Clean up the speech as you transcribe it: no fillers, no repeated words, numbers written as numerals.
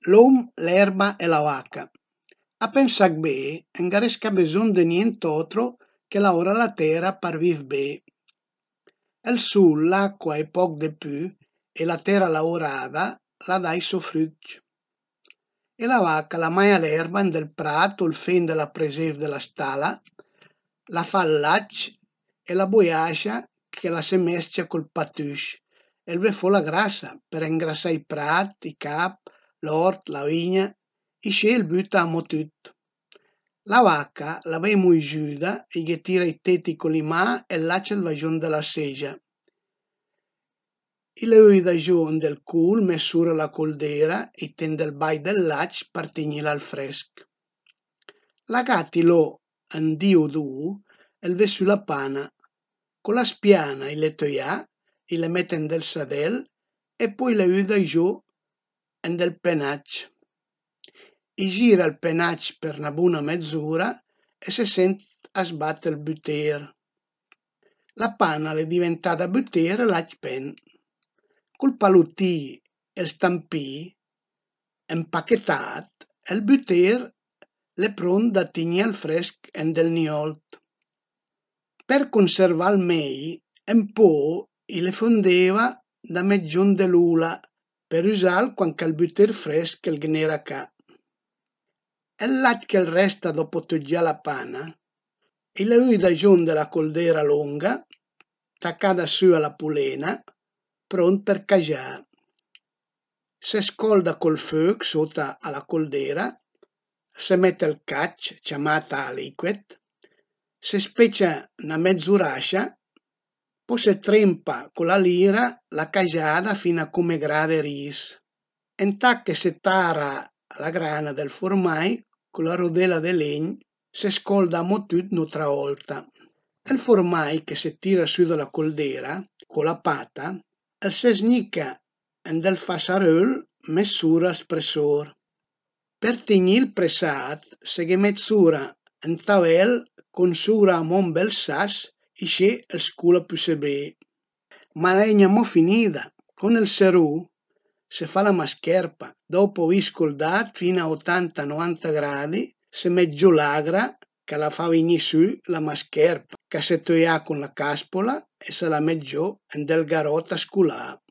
L'om, l'erba e la vaca. A pensac be, engaresca beson de nient'otro che laura la tera par viv be. El sul, l'acqua e poc de pü e la tera laurada la dà i so frügg. E la vaca la maia l'erba ënd'el prat o ël fen de la presèv de la stala, la fa ël lac e la boiagia che la se mesc-cia col patüs e ël ve fo la grasa per ëngrasà i prat, i cap, l'ort, la vigna, isce ël büta amo tüt. La vaca la vei muigiüda, i ghe tira i teti co l'imà e ël lac ël va giun da la segia. I le öi giù ënd'el cul mesura la coldera, i ten del bai del lac par tegnila al fresch. La gati lo ën dì o du ël ve sü la pana, co la spiana i le teuià, i le met ënd'ël sadel e pöi le üda giù ënd'ël penac. I gira ël penac per 'na buna mezura e se sent a sbat ël büter. La pana l'é diventà da büter e l'ac pen. Col palutì e ël stampì empachettat, ël büter l'é pront da tegné al fresch ënd'ël niolt. Per cunservâlu mei, ën po i le fondeva da met giun de l'ula per üzalu quand ch'ël büter fresch ël gnera a ca. Ël lac ch'ël resta dopo tëggià la pana, i le üida giun de la coldera longa, tacà da sü a la pulena, pront per cagiâ. Se scolda col föc suta a la coldera, se met ël cac, ciamata a liquet, se specia 'na mezurascia, pöi se trempa co la lira la cagiada fin a cume gra de ris. Ëntà che se tara la grana del formai co la rodela de legn, se scolda amo tüt n'utra volta. Ël formai che se tira sü da la coldera co la pata, ël se zgnica ënd'ël fasaröl mesura ël spessor. Per tegnî ël presat se ghe met sura ën tavel con sura amo ën bel sas, isce ël scula pusebé. Ma l'ai mo finida, con ël serrù se fa la mascherpa, dopo avi scoldat fin a 80-90 gradi, se met giù l'agra ch'a la fa vegnì sü la mascherpa ch'a se teuià cun la caspola e se la met giù ënd'ël garot a sculà.